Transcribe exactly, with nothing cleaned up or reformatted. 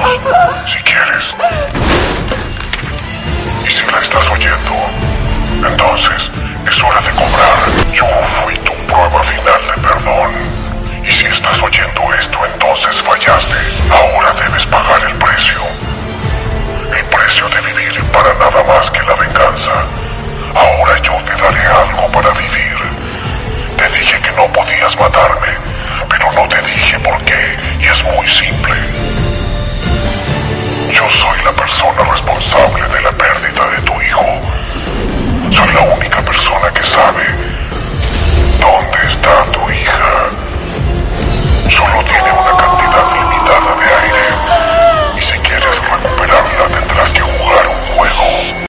minutos, si quieres. Y si la estás oyendo, entonces es hora de cobrar. Yo